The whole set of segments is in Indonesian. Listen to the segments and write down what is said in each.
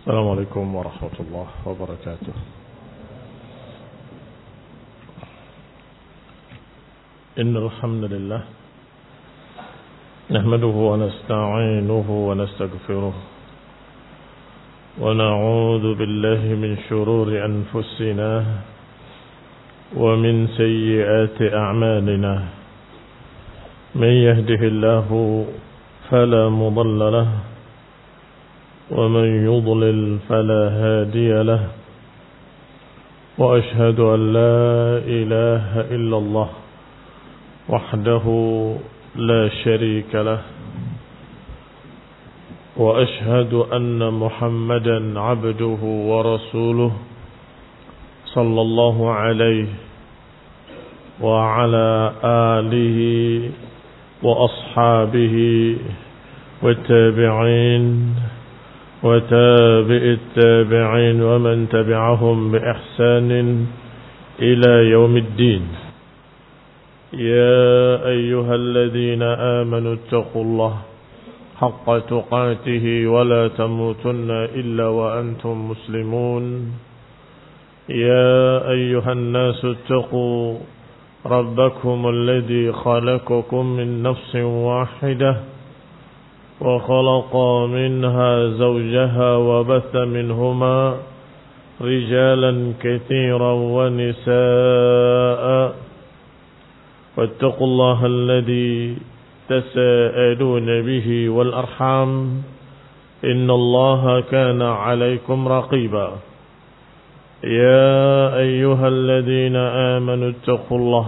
السلام عليكم ورحمة الله وبركاته. إن الحمد لله نحمده ونستعينه ونستغفره ونعوذ بالله من شرور أنفسنا ومن سيئات أعمالنا. من يهده الله فلا مضل له ومن يضلل فلا هادي له، وأشهد أن لا إله إلا الله وحده لا شريك له، وأشهد أن محمدا عبده ورسوله صلى الله عليه وعلى آله وأصحابه والتابعين وتابع التابعين ومن تبعهم بإحسان إلى يوم الدين. يا أيها الذين آمنوا اتقوا الله حق تقاته ولا تموتن إلا وأنتم مسلمون. يا أيها الناس اتقوا ربكم الذي خلقكم من نفس واحدة وخلق منها زوجها وبث منهما رجالا كثيرا ونساء، واتقوا الله الذي تساءلون به والأرحام إن الله كان عليكم رقيبا. يا أيها الذين آمنوا اتقوا الله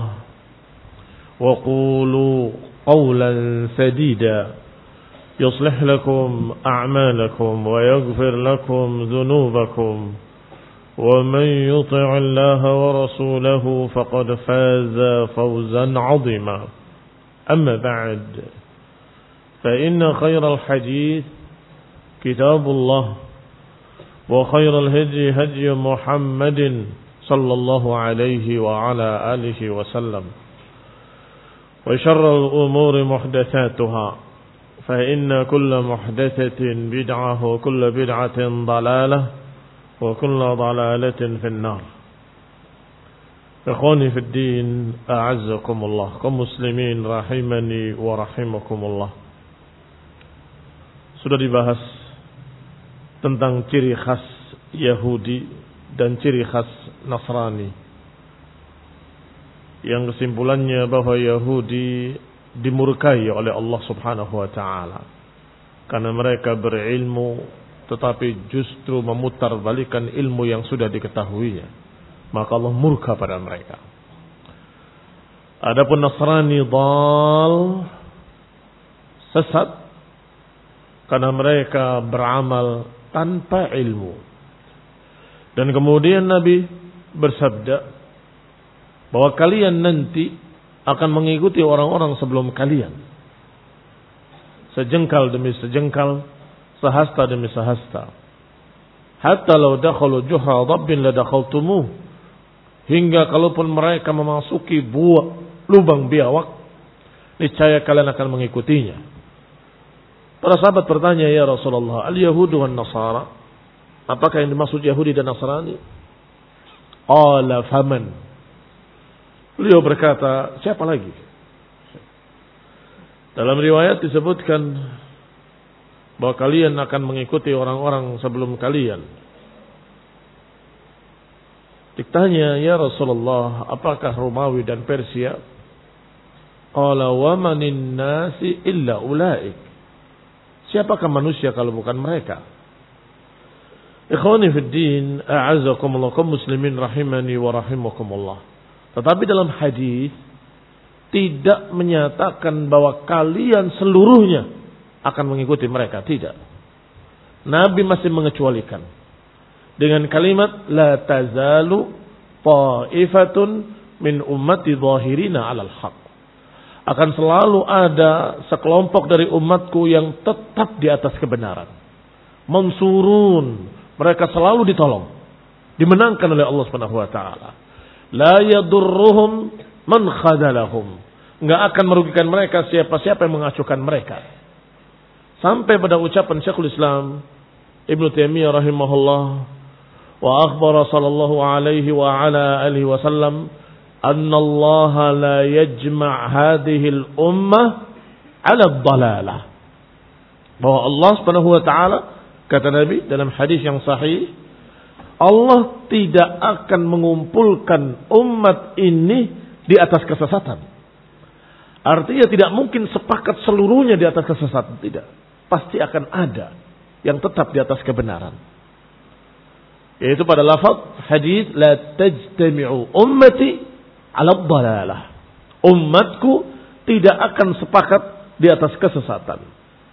وقولوا قولا سديدا يصلح لكم أعمالكم ويغفر لكم ذنوبكم، ومن يطع الله ورسوله فقد فاز فوزا عظيما. أما بعد، فإن خير الحديث كتاب الله، وخير الهدي هدي محمد صلى الله عليه وعلى آله وسلم، وشر الأمور محدثاتها، فإن كل محدثة بدعة وكل بدعة ضلالة وكل ضلالة في النار. إخواني في الدين أعزكم الله، kaum muslimin rahimani wa rahimakumullah. Sudah dibahas tentang ciri khas Yahudi dan ciri khas Nasrani, yang kesimpulannya bahwa Yahudi dimurkai oleh Allah subhanahu wa ta'ala karena mereka berilmu tetapi justru memutarbalikkan ilmu yang sudah diketahuinya, maka Allah murka pada mereka. Adapun Nasrani dhal, sesat karena mereka beramal tanpa ilmu. Dan kemudian Nabi bersabda bahwa kalian nanti akan mengikuti orang-orang sebelum kalian, sejengkal demi sejengkal, sehasta demi sehasta. Hatta law dakhalu juhra dhabbin la dakhaltumuh, hingga kalaupun mereka memasuki lubang biawak, niscaya kalian akan mengikutinya. Para sahabat bertanya, ya Rasulullah, al-yahudu wan nasara, apakah yang dimaksud Yahudi dan Nasrani? Qala faman. Beliau berkata, siapa lagi? Dalam riwayat disebutkan bahwa kalian akan mengikuti orang-orang sebelum kalian. Ditanya, ya Rasulullah, apakah Romawi dan Persia? Qala wa manin nasi illa ulaik. Siapakah manusia kalau bukan mereka? Ikhwani fid din, a'azzakumullah, kaum muslimin rahimani wa rahimakumullah. Tetapi dalam hadis tidak menyatakan bahwa kalian seluruhnya akan mengikuti mereka. Tidak. Nabi masih mengecualikan dengan kalimat la tazalu ta'ifatun min ummati zahirina 'alal haq. Akan selalu ada sekelompok dari umatku yang tetap di atas kebenaran. Mansurun, mereka selalu ditolong, dimenangkan oleh Allah Subhanahu wa taala. La yadurruhum man khadalahum. Enggak akan merugikan mereka siapa-siapa yang mengacuhkan mereka. Sampai pada ucapan Syekhul Islam Ibnu Taimiyah rahimahullah wa akhbara sallallahu alaihi wa ala alihi wasallam anna Allah la yajma' hadhihi al-ummah 'ala ad-dalalah. Bahwa Allah Subhanahu wa taala, kata Nabi dalam hadis yang sahih, Allah tidak akan mengumpulkan umat ini di atas kesesatan. Artinya tidak mungkin sepakat seluruhnya di atas kesesatan, tidak. Pasti akan ada yang tetap di atas kebenaran. Yaitu pada lafaz hadis la tajtami'u ummati 'ala ad-dalalah. Umatku tidak akan sepakat di atas kesesatan.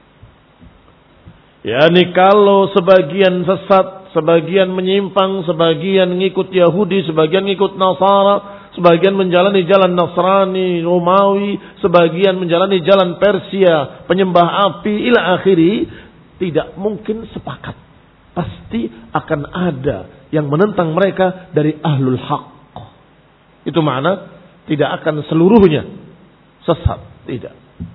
Yani kalau sebagian sesat, sebagian menyimpang, sebagian ngikut Yahudi, sebagian ngikut Nasara, sebagian menjalani jalan Nasrani, Romawi, sebagian menjalani jalan Persia, penyembah api, ila akhiri, tidak mungkin sepakat. Pasti akan ada yang menentang mereka dari ahlul haq. Itu makna tidak akan seluruhnya sesat, tidak.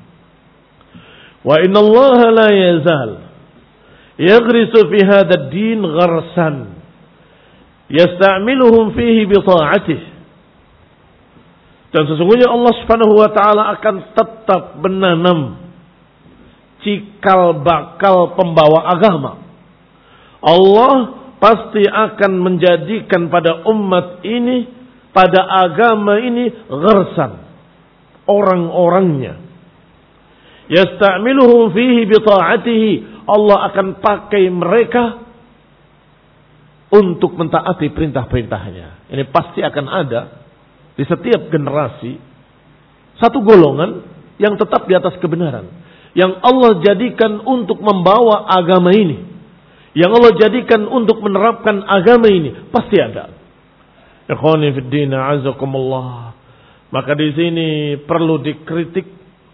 Wa inna Allah la yazal yaghrisu fi hadha ad-din gharsan yasta'miluhum fihi bi ta'atih. Dan sesungguhnya Allah Subhanahu wa taala akan tetap menanam cikal bakal pembawa agama. Allah pasti akan menjadikan pada umat ini, pada agama ini gharsan, orang-orangnya. Yasta'miluhum fihi bi ta'atihi. Allah akan pakai mereka untuk mentaati perintah-perintahnya. Ini pasti akan ada di setiap generasi satu golongan yang tetap di atas kebenaran, yang Allah jadikan untuk membawa agama ini, yang Allah jadikan untuk menerapkan agama ini, pasti ada. Ikhwani fid din, a'azakumullah. Maka di sini perlu dikritik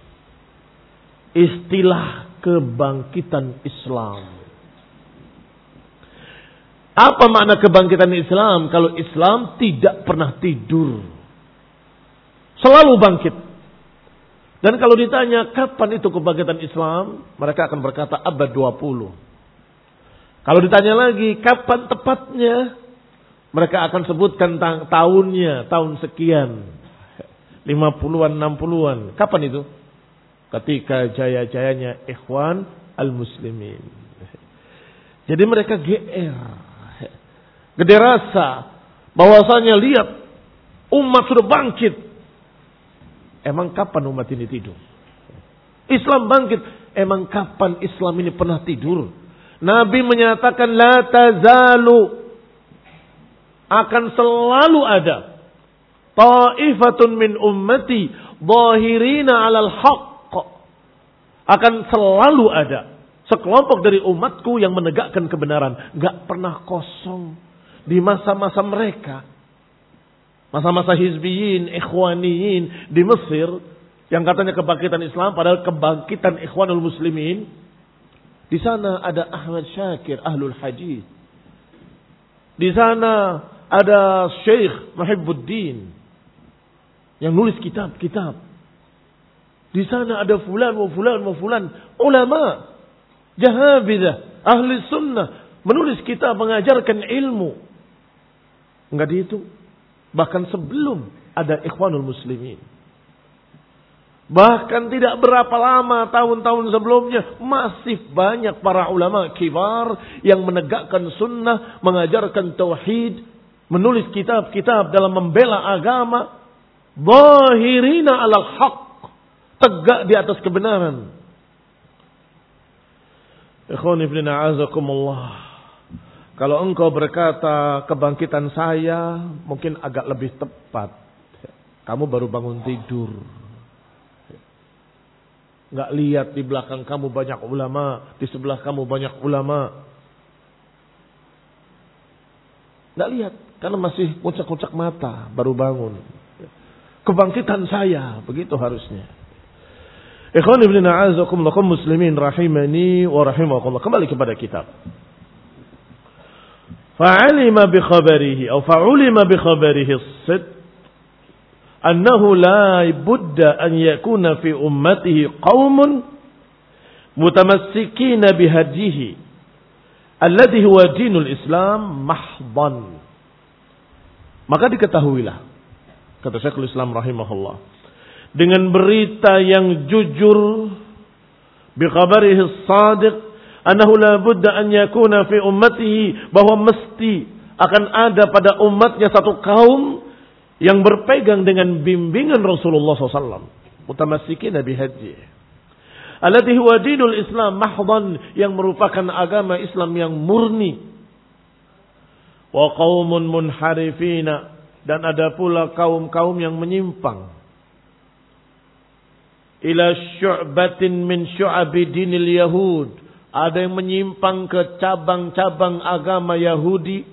istilah kebangkitan Islam. Apa makna kebangkitan Islam? Kalau Islam tidak pernah tidur, selalu bangkit. Dan kalau ditanya kapan itu kebangkitan Islam, mereka akan berkata abad 20. Kalau ditanya lagi kapan tepatnya, mereka akan sebutkan tahunnya, tahun sekian, 50-an, 60-an. Kapan itu? Ketika jaya-jayanya Ikhwan al-Muslimin. Jadi mereka GR. Gede rasa bahwasanya lihat umat sudah bangkit. Emang kapan umat ini tidur? Islam bangkit. Emang kapan Islam ini pernah tidur? Nabi menyatakan la tazalu, akan selalu ada ta'ifatun min ummati zahirina 'alal haqq. Akan selalu ada sekelompok dari umatku yang menegakkan kebenaran. Gak pernah kosong di masa-masa mereka. Masa-masa hizbiyin, ikhwaniyin di Mesir, yang katanya kebangkitan Islam, padahal kebangkitan Ikhwanul Muslimin. Di sana ada Ahmad Syakir, Ahlul Hadis. Di sana ada Syekh Muhibbuddin yang nulis kitab-kitab. Di sana ada fulan wa fulan wa fulan, ulama, jahabidah, ahli sunnah, menulis kitab mengajarkan ilmu. Enggak dihitung. Bahkan sebelum ada Ikhwanul Muslimin. Bahkan tidak berapa lama, tahun-tahun sebelumnya, masih banyak para ulama kibar yang menegakkan sunnah, mengajarkan tauhid, menulis kitab-kitab dalam membela agama, zahirina 'alal haqq, tegak di atas kebenaran. Ikhwani fillah, a'azakumullah. Kalau engkau berkata kebangkitan saya mungkin agak lebih tepat. Kamu baru bangun tidur. Enggak lihat di belakang kamu banyak ulama, di sebelah kamu banyak ulama. Enggak lihat karena masih kucak-kucak mata, baru bangun. Kebangkitan saya, begitu harusnya. Ikhwan ibn a'azakumullah muslimin rahimani wa rahimakumullah. Kembali kepada kitab. Fa'alima bi khabarihi atau fa'ulima bi khabarihi as-sidq annahu la budda an yakuna fi ummatihi qaumun mutamassikina bihadihi alladhi huwa dinul Islam mahdhan. Maka diketahuilah, kata Syekhul Islam rahimahullah, dengan berita yang jujur, bi khabarihi shadiq, annahu la budda an yakuna fi ummatihi, bahwa mesti akan ada pada umatnya satu kaum yang berpegang dengan bimbingan Rasulullah SAW, mutamassikin bi hadyi, alladhi huwa dinul Islam mahdhan, yang merupakan agama Islam yang murni. Wa qaumun munharifina, dan ada pula kaum-kaum yang menyimpang, ila syu'batin min syu'abi dinil yahud, ada yang menyimpang ke cabang-cabang agama Yahudi,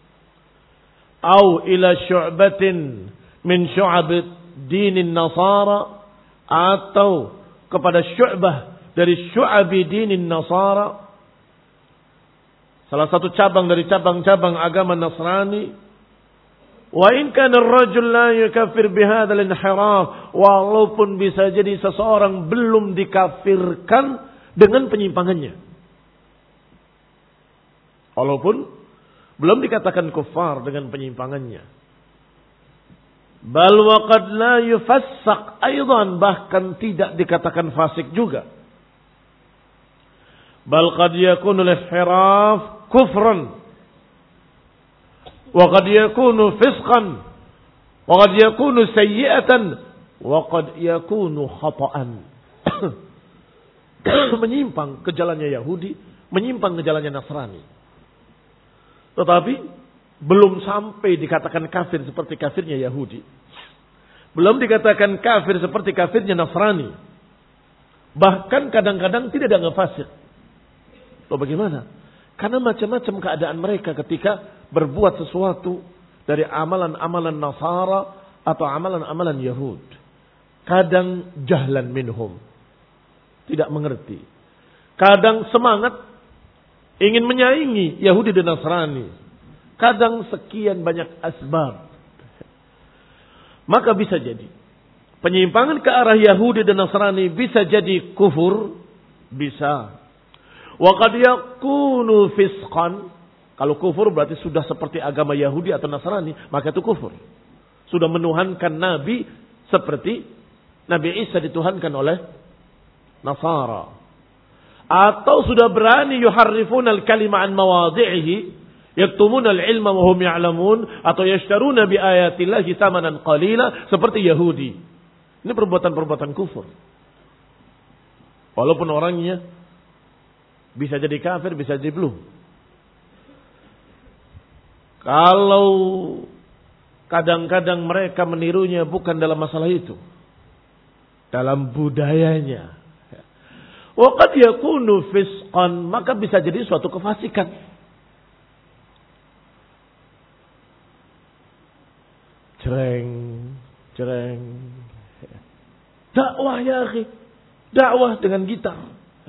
au ila syu'batin min syu'abi dinin Nasara, atau kepada syu'bah dari syu'abi dinin Nasara, salah satu cabang dari cabang-cabang agama Nasrani. Wa in kana ar-rajul la yukaffir bihadzal inhiraf, walaupun bisa jadi seseorang belum dikafirkan dengan penyimpangannya, walaupun belum dikatakan kufar dengan penyimpangannya. Bal wa qad la yufassaq aidan, bahkan tidak dikatakan fasik juga. Bal qad yakunu al-inhiraf kufran, wa qad yakunu fisqan, wa qad yakunu sayyi'atan, wa qad yakunu khata'an. Menyimpang ke jalannya Yahudi, menyimpang ke jalannya Nasrani. Tetapi belum sampai dikatakan kafir seperti kafirnya Yahudi. Belum dikatakan kafir seperti kafirnya Nasrani. Bahkan kadang-kadang tidak dianggap fasik. Loh bagaimana? Karena macam-macam keadaan mereka ketika berbuat sesuatu dari amalan-amalan Nasara atau amalan-amalan Yahud. Kadang jahlan minhum, tidak mengerti. Kadang semangat ingin menyaingi Yahudi dan Nasrani. Kadang sekian banyak asbab. Maka bisa jadi penyimpangan ke arah Yahudi dan Nasrani bisa jadi kufur, bisa. Wa qad yakunu fisqan. Kalau kufur berarti sudah seperti agama Yahudi atau Nasrani, maka itu kufur. Sudah menuhankan Nabi seperti Nabi Isa dituhankan oleh Nasara. Atau sudah berani yuharrifuna al-kalima an mawadhi'ihi, yaktumuna al-ilma wa hum ya'lamun, atau yashtaruna bi ayatillahi thamanan qalila, seperti Yahudi. Ini perbuatan-perbuatan kufur. Walaupun orangnya bisa jadi kafir, bisa jadi belum. Kalau kadang-kadang mereka menirunya bukan dalam masalah itu, dalam budayanya. Wa qad yakunu fisqan, maka bisa jadi suatu kefasikan. Cereng. Dakwah ya akhi, dakwah dengan gitar.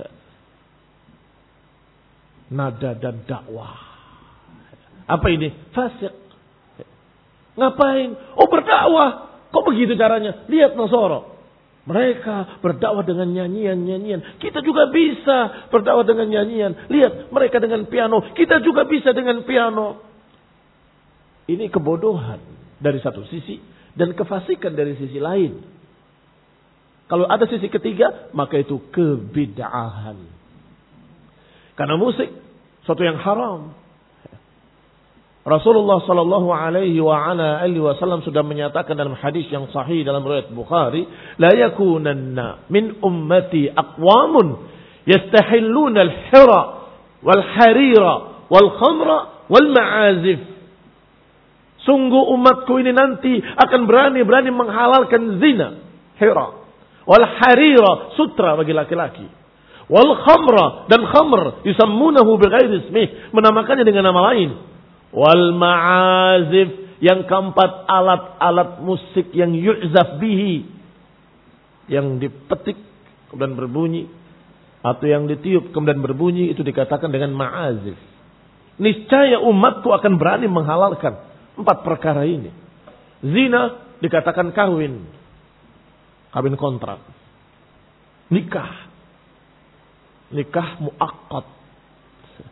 Nada dan dakwah. Apa ini? Fasik. Ngapain? Oh berdakwah. Kok begitu caranya? Lihat Nasara. Mereka berdakwah dengan nyanyian-nyanyian. Kita juga bisa berdakwah dengan nyanyian. Lihat mereka dengan piano. Kita juga bisa dengan piano. Ini kebodohan dari satu sisi dan kefasikan dari sisi lain. Kalau ada sisi ketiga, maka itu kebid'ahan. Karena musik suatu yang haram. Rasulullah sallallahu alaihi wa ala alihi wasallam sudah menyatakan dalam hadis yang sahih dalam riwayat Bukhari, la yakunanna min ummati aqwamun yastahilluna al-hira wal harira wal khamra wal ma'azif. Sungguh umatku ini nanti akan berani-berani menghalalkan zina, hira, wal harira, sutra bagi laki-laki. Wal khamra, dan khamr yusammunahu bighairi ismih, menamakannya dengan nama lain. Wal ma'azif, yang keempat alat-alat musik yang yu'zaf bihi, yang dipetik kemudian berbunyi, atau yang ditiup kemudian berbunyi, itu dikatakan dengan ma'azif. Niscaya umatku akan berani menghalalkan 4 perkara ini. Zina dikatakan kawin kontrak. Nikah muaqqad.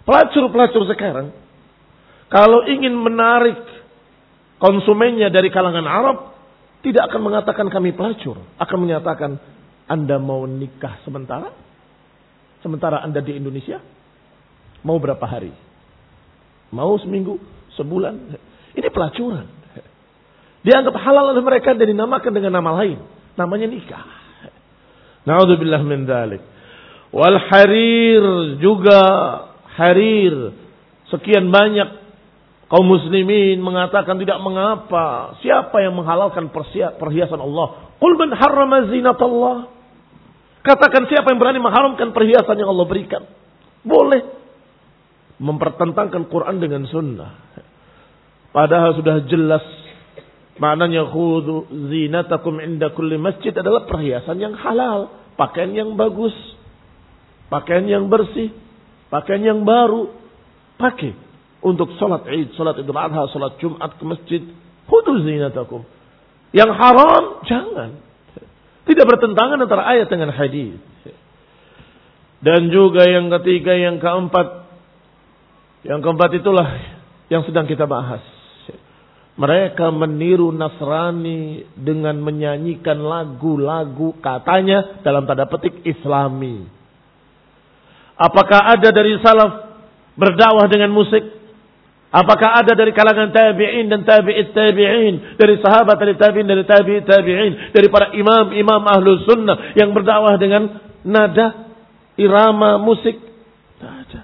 Pelacur-pelacur sekarang, kalau ingin menarik konsumennya dari kalangan Arab, tidak akan mengatakan kami pelacur. Akan menyatakan, Anda mau nikah sementara? Sementara Anda di Indonesia? Mau berapa hari? Mau seminggu? Sebulan? Ini pelacuran. Dianggap halal oleh mereka dan dinamakan dengan nama lain. Namanya nikah. Na'udzubillah min dzalik. Wal harir juga harir. Sekian banyak kaum muslimin mengatakan tidak mengapa. Siapa yang menghalalkan perhiasan Allah? Qul man harrama zinatallah. Katakan siapa yang berani mengharamkan perhiasan yang Allah berikan. Boleh. Mempertentangkan Quran dengan sunnah. Padahal sudah jelas maknanya khudhu zinatakum inda kulli masjid adalah perhiasan yang halal. Pakaian yang bagus. Pakaian yang bersih. Pakaian yang baru. Pakai. Untuk sholat Id, sholat Idul Adha, sholat Jumat ke masjid. Khudhu zinatakum. Yang haram, jangan. Tidak bertentangan antara ayat dengan hadis. Dan juga yang ketiga, yang keempat. Yang keempat itulah yang sedang kita bahas. Mereka meniru Nasrani dengan menyanyikan lagu-lagu katanya dalam tanda petik Islami. Apakah ada dari salaf berdakwah dengan musik? Apakah ada dari kalangan tabi'in dan tabi'it tabi'in, dari sahabat, dari tabi'in, dari tabi'it tabi'in, dari para imam-imam ahlus sunnah yang berdakwah dengan nada, irama, musik? Tidak ada.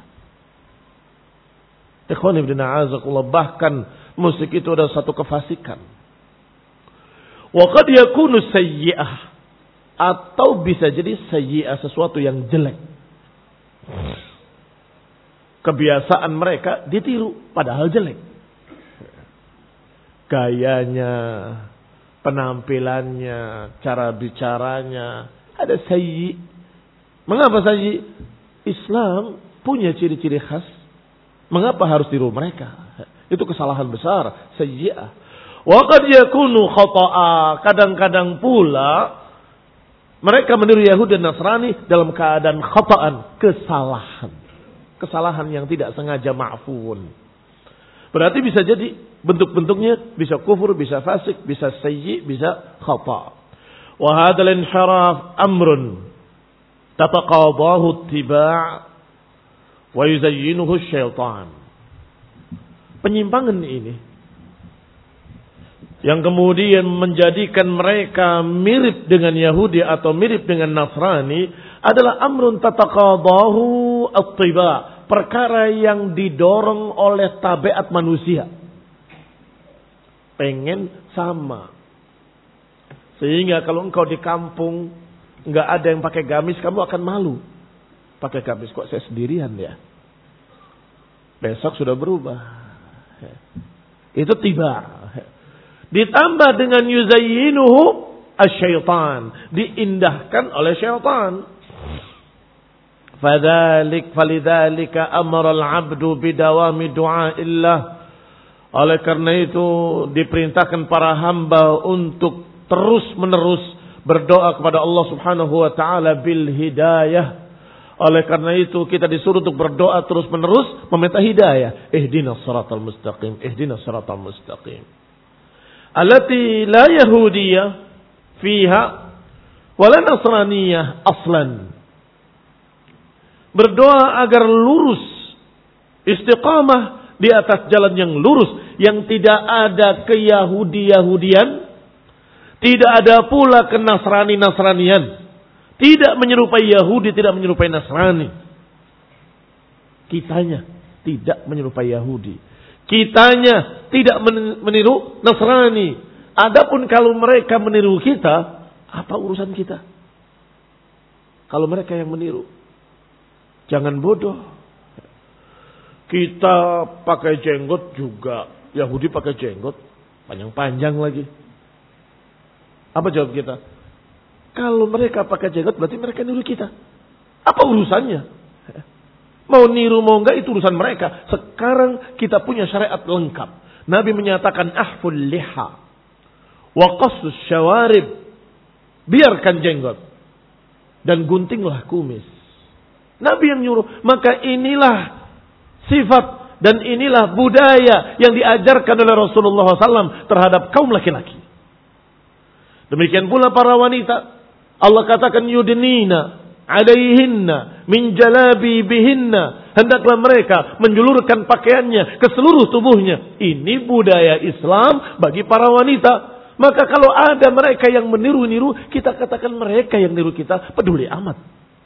Ikhwan ibn a'azakullah, bahkan musik itu adalah satu kefasikan. Wa qad yakunu sayyi'ah, atau bisa jadi sayyi'ah, sesuatu yang jelek. Kebiasaan mereka ditiru padahal jelek. Gayanya, penampilannya, cara bicaranya ada sayyi'. Mengapa sayyi'? Islam punya ciri-ciri khas. Mengapa harus tiru mereka? Itu kesalahan besar, sayyi'ah. Wa qad yakunu khata'a, kadang-kadang pula mereka meniru Yahudi dan Nasrani dalam keadaan khata'an, kesalahan. Kesalahan yang tidak sengaja ma'fun. Berarti bisa jadi bentuk-bentuknya bisa kufur, bisa fasik, bisa sayyi', bisa khata'. Wa hadzal inhiraf amrun tataqadahu ittiba' wa yuzayyinuhu syaitan. Penyimpangan ini yang kemudian menjadikan mereka mirip dengan Yahudi atau mirip dengan Nasrani adalah amrun tataqadahu at-tiba', perkara yang didorong oleh tabiat manusia. Pengen sama. Sehingga kalau engkau di kampung enggak ada yang pakai gamis, kamu akan malu. Pakai gamis kok saya sendirian ya. Besok sudah berubah. Itu tiba. Ditambah dengan yuzayyinuhu asyaitan, diindahkan oleh syaitan. Falidzalika amara al-'abdu bidawami du'aillah. Oleh karena itu diperintahkan para hamba untuk terus-menerus berdoa kepada Allah Subhanahu wa taala bil hidayah. Oleh karena itu kita disuruh untuk berdoa terus-menerus meminta hidayah. Ihdinas siratal mustaqim, ihdinas siratal mustaqim. Allati la yahudiyah fiha wala nasraniyah aslan. Berdoa agar lurus, istiqamah di atas jalan yang lurus, yang tidak ada ke-Yahudi-Yahudian, tidak ada pula ke Nasrani-Nasranian, tidak menyerupai Yahudi, tidak menyerupai Nasrani. Kitanya tidak menyerupai Yahudi, kitanya tidak meniru Nasrani. Adapun kalau mereka meniru kita, apa urusan kita? Kalau mereka yang meniru, jangan bodoh. Kita pakai jenggot juga, Yahudi pakai jenggot panjang-panjang lagi. Apa jawab kita? Kalau mereka pakai jenggot berarti mereka niru kita. Apa urusannya? Mau niru mau enggak itu urusan mereka. Sekarang kita punya syariat lengkap. Nabi menyatakan ahful liha wa qassus syawarib. Biarkan jenggot dan guntinglah kumis. Nabi yang nyuruh. Maka inilah sifat dan inilah budaya yang diajarkan oleh Rasulullah SAW terhadap kaum laki-laki. Demikian pula para wanita. Allah katakan yudnina alaihinna min jalabibihinna. Hendaklah mereka menjulurkan pakaiannya ke seluruh tubuhnya. Ini budaya Islam bagi para wanita. Maka kalau ada mereka yang meniru-niru, kita katakan mereka yang niru kita, peduli amat.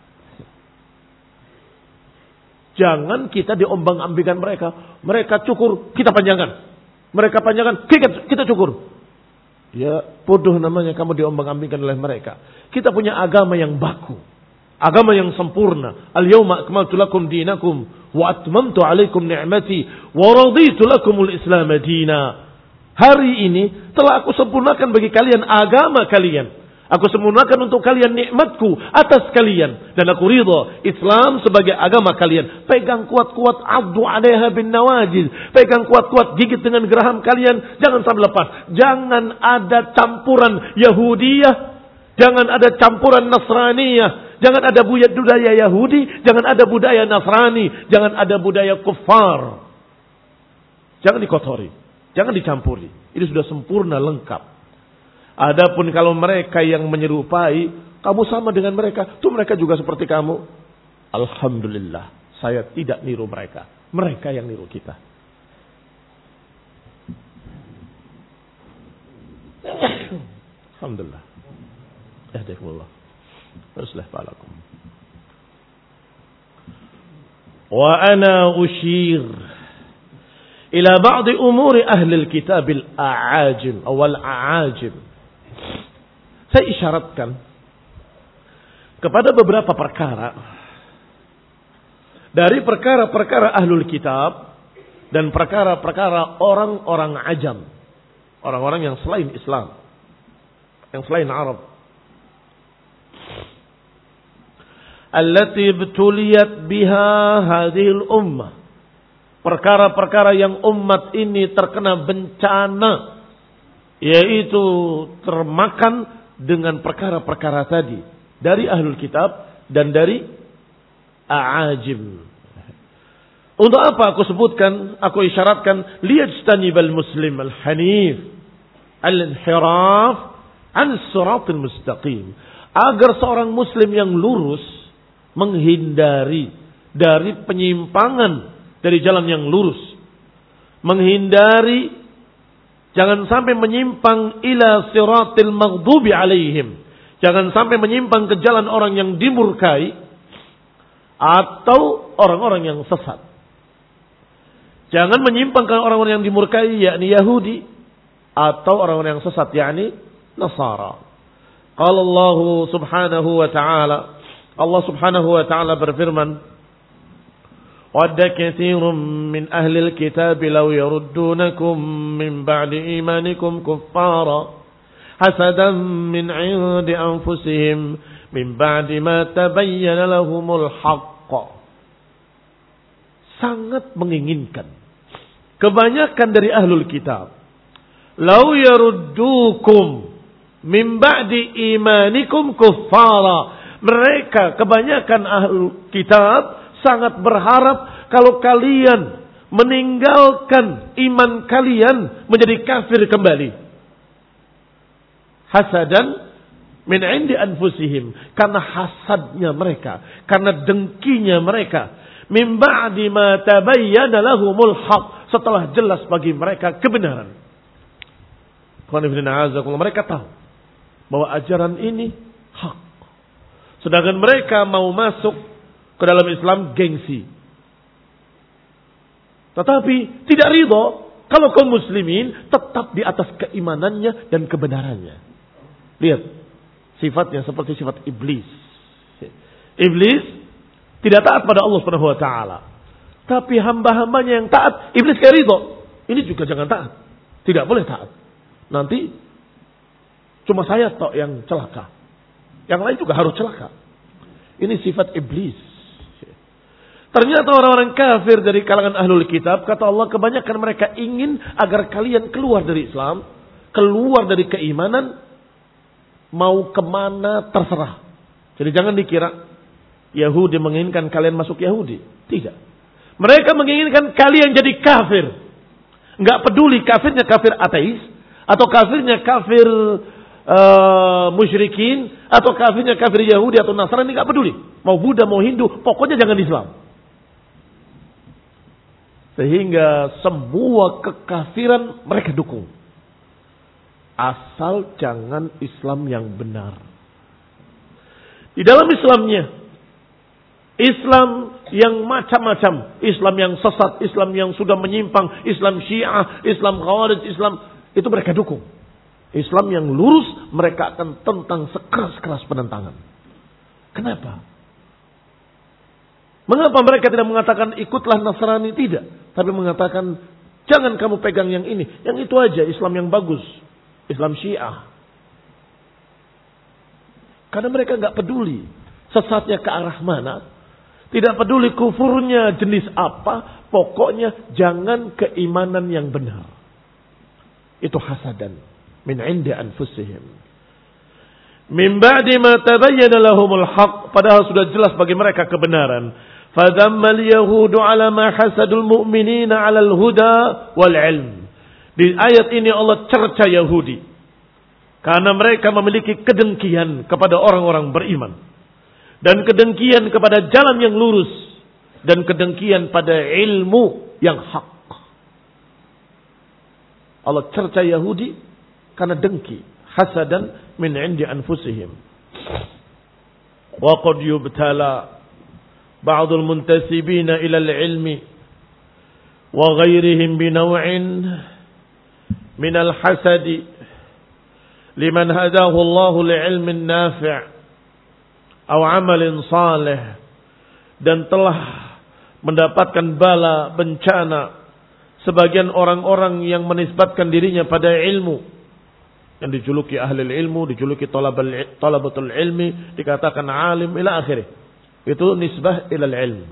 Jangan kita diombang-ambingkan mereka. Mereka cukur, kita panjangkan. Mereka panjangkan, kita cukur. Ya bodoh namanya kamu diombang-ambingkan oleh mereka. Kita punya agama yang baku. Agama yang sempurna. Al-yawma akmaltu lakum dinakum wa atmamtu alaikum ni'mati wa raditu lakumul islam dina. Hari ini telah aku sempurnakan bagi kalian agama kalian. Aku sempurnakan untuk kalian nikmatku atas kalian. Dan aku ridha Islam sebagai agama kalian. Pegang kuat-kuat, abdu alaiha bin nawajiz. Pegang kuat-kuat, gigit dengan geraham kalian. Jangan sampai lepas. Jangan ada campuran Yahudiyah. Jangan ada campuran Nasraniyah. Jangan ada budaya Yahudi. Jangan ada budaya Nasrani. Jangan ada budaya kuffar. Jangan dikotori. Jangan dicampuri. Ini sudah sempurna, lengkap. Adapun kalau mereka yang menyerupai, kamu sama dengan mereka, tuh mereka juga seperti kamu. Alhamdulillah, saya tidak niru mereka. Mereka yang niru kita. Alhamdulillah. Yahdikumullah. Yuslih balakum. Wa ana ushir ila ba'd umuri ahli al-kitab al-a'ajim atau al-a'ajim. Saya isyaratkan kepada beberapa perkara dari perkara-perkara ahlul kitab dan perkara-perkara orang-orang ajam, orang-orang yang selain Islam, yang selain Arab. Allati ibtuliyat biha hadhil ummah. Perkara-perkara yang umat ini terkena bencana, yaitu termakan dengan perkara-perkara tadi dari ahlul kitab dan dari a'ajim. Untuk apa aku sebutkan, aku isyaratkan liyajtanibal muslim al-hanif al-inhiraf an siratal mustaqim, agar seorang muslim yang lurus menghindari dari penyimpangan dari jalan yang lurus, menghindari jangan sampai menyimpang ila siratil maghdubi alaihim. Jangan sampai menyimpang ke jalan orang yang dimurkai atau orang-orang yang sesat. Jangan menyimpang ke orang-orang yang dimurkai, yakni Yahudi, atau orang-orang yang sesat, yakni Nasara. Qala Allah subhanahu wa ta'ala, Allah subhanahu wa ta'ala berfirman, وَدَّ كَثِيرٌ مِّنْ أَهْلِ الْكِتَابِ لَوْ يَرُدُّونَكُمْ مِنْ بَعْدِ إِيمَانِكُمْ كُفَّارًا حَسَدًا مِّنْ عِنْدِ أَنفُسِهِمْ مِنْ بَعْدِ مَا تَبَيَّنَ لَهُمُ الْحَقُّ. Sangat menginginkan kebanyakan dari ahlul kitab, لَوْ يَرُدُّوكُمْ مِنْ بَعْدِ إِيمَانِكُمْ كُفَّارًا. Mereka kebanyakan ahlul kitab sangat berharap kalau kalian meninggalkan iman kalian menjadi kafir kembali. Hasadan min indi anfusihim, karena hasadnya mereka, karena dengkinya mereka. Min ba'di ma tabayyana lahumul haq, setelah jelas bagi mereka kebenaran. Mereka tahu bahwa ajaran ini hak. Sedangkan mereka mau masuk ke dalam Islam gengsi. Tetapi tidak ridho kalau kaum muslimin tetap di atas keimanannya dan kebenarannya. Lihat, sifatnya seperti sifat iblis. Iblis tidak taat pada Allah Subhanahu wa taala. Tapi hamba-hambanya yang taat, iblis kayak ridho. Ini juga jangan taat. Tidak boleh taat. Nanti cuma saya tok yang celaka. Yang lain juga harus celaka. Ini sifat iblis. Ternyata orang-orang kafir dari kalangan ahlul kitab, kata Allah, kebanyakan mereka ingin agar kalian keluar dari Islam, keluar dari keimanan, mau kemana terserah. Jadi jangan dikira Yahudi menginginkan kalian masuk Yahudi. Tidak. Mereka menginginkan kalian jadi kafir. Enggak peduli kafirnya kafir ateis, atau kafirnya kafir musyrikin, atau kafirnya kafir Yahudi atau Nasrani, enggak peduli. Mau Buddha, mau Hindu, pokoknya jangan Islam. Sehingga semua kekafiran mereka dukung. Asal jangan Islam yang benar. Di dalam Islamnya, Islam yang macam-macam, Islam yang sesat, Islam yang sudah menyimpang, Islam Syiah, Islam Khawarij, Islam itu mereka dukung. Islam yang lurus mereka akan tentang sekeras-keras penentangan. Kenapa? Mengapa mereka tidak mengatakan ikutlah Nasrani? Tidak. Tapi mengatakan jangan kamu pegang yang ini. Yang itu aja Islam yang bagus. Islam Syiah. Karena mereka nggak peduli sesatnya ke arah mana. Tidak peduli kufurnya jenis apa. Pokoknya jangan keimanan yang benar. Itu hasadan. Min indi anfusihim. Min ba'di ma tabayyana lahumul haq. Padahal sudah jelas bagi mereka kebenaran. Fadammal yahudu ala ma hasadul mu'minina ala al-huda wal ilm. Di ayat ini Allah cerca Yahudi. Karena mereka memiliki kedengkian kepada orang-orang beriman. Dan kedengkian kepada jalan yang lurus. Dan kedengkian pada ilmu yang hak. Allah cerca Yahudi karena dengki. Hasadan min indi anfusihim. Wa qad yubtala ba'dul muntasibina ila al-ilmi wa ghairihim binaw'in min al-hasadi liman hadahu Allah li'ilmin nafi' aw 'amalin salih, dan telah mendapatkan bala bencana sebagian orang-orang yang menisbatkan dirinya pada ilmu, yang dijuluki ahli ilmu, dijuluki talabatul ilmi, dikatakan alim ila akhirih. Itu nisbah ilal ilm.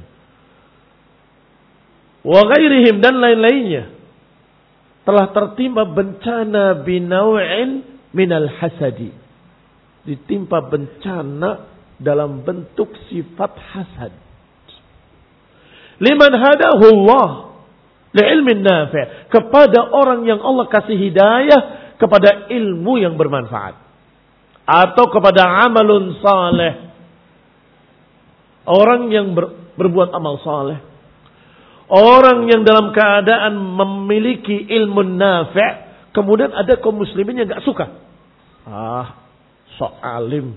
Wa ghairihim, dan lain-lainnya telah tertimpa bencana binaw'in minal hasadi. Ditimpa bencana dalam bentuk sifat hasad. Liman hadahu Allah li'ilmin nafi', kepada orang yang Allah kasih hidayah kepada ilmu yang bermanfaat, atau kepada amalun saleh, orang yang berbuat amal saleh, orang yang dalam keadaan memiliki ilmu nafi'. Kemudian ada kaum muslimin yang gak suka, sok alim,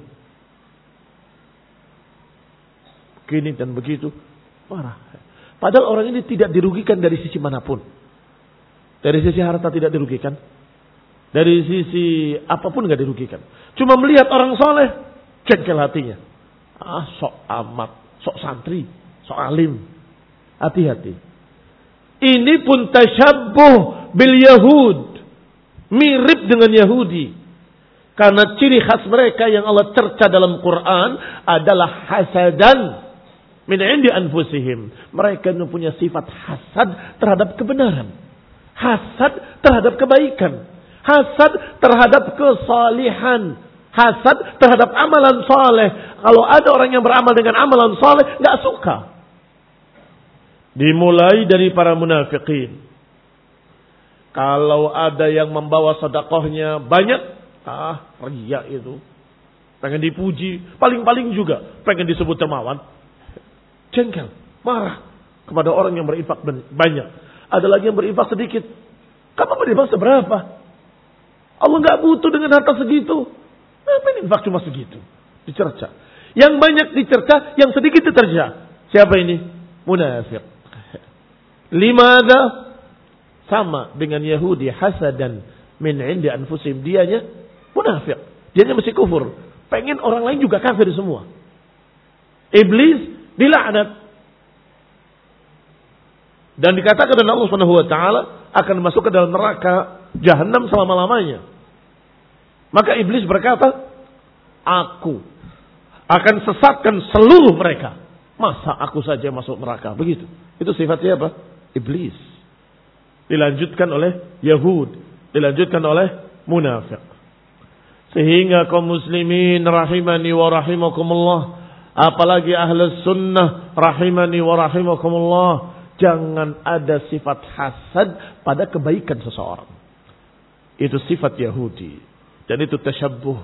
begini dan begitu, marah. Padahal orang ini tidak dirugikan dari sisi manapun. Dari sisi harta tidak dirugikan, dari sisi apapun gak dirugikan. Cuma melihat orang soleh, jengkel hatinya. Sok amat, sok santri, sok alim. Hati-hati. Ini pun tasyabbuh bil Yahud. Mirip dengan Yahudi. Karena ciri khas mereka yang Allah cerca dalam Quran adalah hasadan min indi anfusihim. Mereka punya sifat hasad terhadap kebenaran. Hasad terhadap kebaikan. Hasad terhadap kesalihan. Hasad terhadap amalan saleh. Kalau ada orang yang beramal dengan amalan saleh, gak suka. Dimulai dari para munafikin. Kalau ada yang membawa sedekahnya banyak, riya itu. Pengen dipuji, paling-paling juga pengen disebut dermawan. Jengkel, marah kepada orang yang berinfak banyak. Ada lagi yang berinfak sedikit. Kamu berinfak seberapa? Allah gak butuh dengan harta segitu. Ngapain infak cuma segitu? Dicerca. Yang banyak dicerca, yang sedikit diterja. Siapa ini? Munafik. Limada? Sama dengan Yahudi, hasadan min indi anfusihim. Dianya munafik. Dianya masih kufur. Pengen orang lain juga kafir semua. Iblis dilaknat. Dan dikatakan oleh Allah Subhanahu wa taala akan masuk ke dalam neraka jahanam selama-lamanya. Maka iblis berkata, aku akan sesatkan seluruh mereka. Masa aku saja masuk neraka? Begitu. Itu sifatnya apa? Iblis. Dilanjutkan oleh Yahud, dilanjutkan oleh munafik. Sehingga kaum muslimin rahimani wa rahimakumullah, apalagi ahlus sunnah rahimani wa rahimakumullah, jangan ada sifat hasad pada kebaikan seseorang. Itu sifat Yahudi. Dan itu tasyabbuh.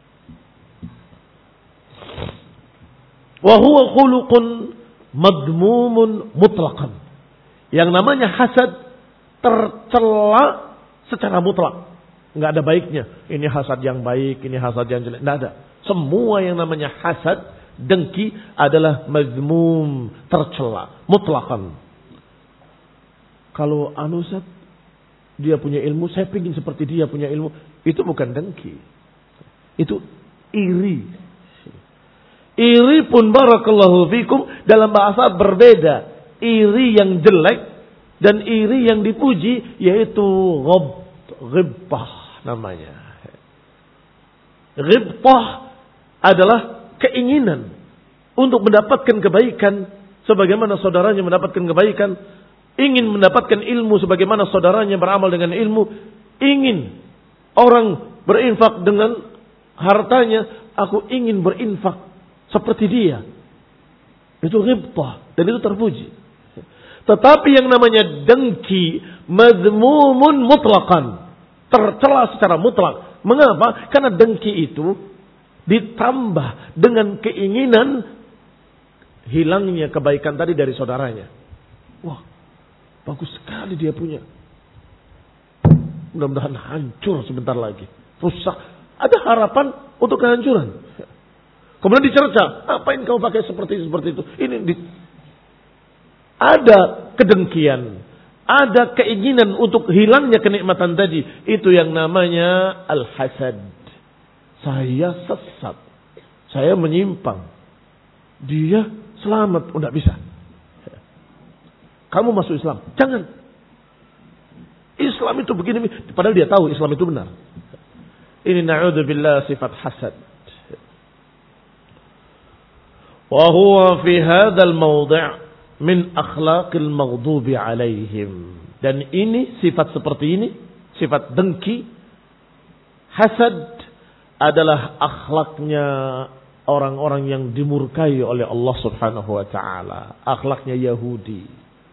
Wa huwa khuluqun madmumun mutlaqan. Yang namanya hasad tercela secara mutlak. Enggak ada baiknya. Ini hasad yang baik, ini hasad yang jelek. Enggak ada. Semua yang namanya hasad, dengki adalah mazmum, tercela, mutlaqan. Kalau Anusat dia punya ilmu, saya ingin seperti dia punya ilmu, itu bukan dengki. Itu iri. Iri pun barakallahu fikum dalam bahasa berbeda. Iri yang jelek dan iri yang dipuji yaitu ghibtah namanya. Ghibtah adalah keinginan untuk mendapatkan kebaikan sebagaimana saudaranya mendapatkan kebaikan, ingin mendapatkan ilmu sebagaimana saudaranya beramal dengan ilmu, ingin orang berinfak dengan hartanya, aku ingin berinfak seperti dia. Itu ghibtah dan itu terpuji. Tetapi yang namanya dengki mazmumun mutlaqan, tercela secara mutlak. Mengapa? Karena dengki itu ditambah dengan keinginan hilangnya kebaikan tadi dari saudaranya. Wah, bagus sekali dia punya. Mudah-mudahan hancur sebentar lagi. Rusak. Ada harapan untuk kehancuran. Kemudian dicerca, apain kamu pakai seperti itu? Ada kedengkian, ada keinginan untuk hilangnya kenikmatan tadi. Itu yang namanya al-hasad. Saya sesat, saya menyimpang, dia selamat, tidak bisa. Kamu masuk Islam, jangan. Islam itu begini, padahal dia tahu Islam itu benar. Ini na'udzubillah sifat hasad. Wa huwa fi hadzal mawdi' min akhlaqil maghdubi alaihim. Dan ini sifat seperti ini, sifat dengki, hasad adalah akhlaknya orang-orang yang dimurkai oleh Allah Subhanahu wa taala, akhlaknya Yahudi.